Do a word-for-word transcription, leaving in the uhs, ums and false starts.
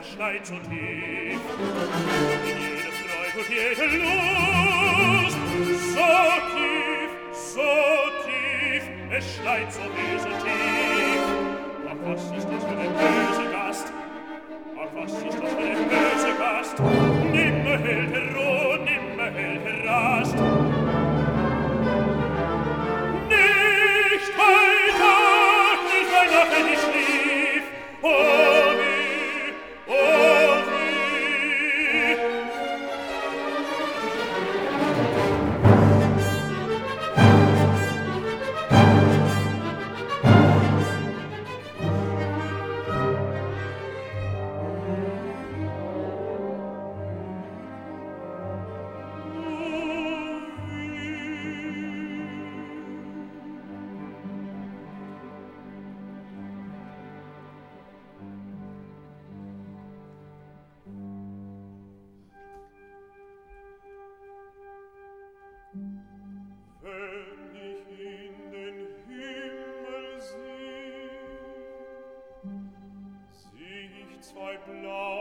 schneit so tief. In jede Freude und jede Lust, so tief, so tief, es schneit so weh, so tief. Ach, was ist das für ein böser Gast? Ach, was ist das für ein böser Gast? Nimmer hält er Ruhe, nimmer hält er Rast. Nicht bei Tag, nicht bei Nacht, wenn ich schlief. Oh, wie, oh, wie. Wenn ich in den Himmel sieh, sieh ich zwei blaue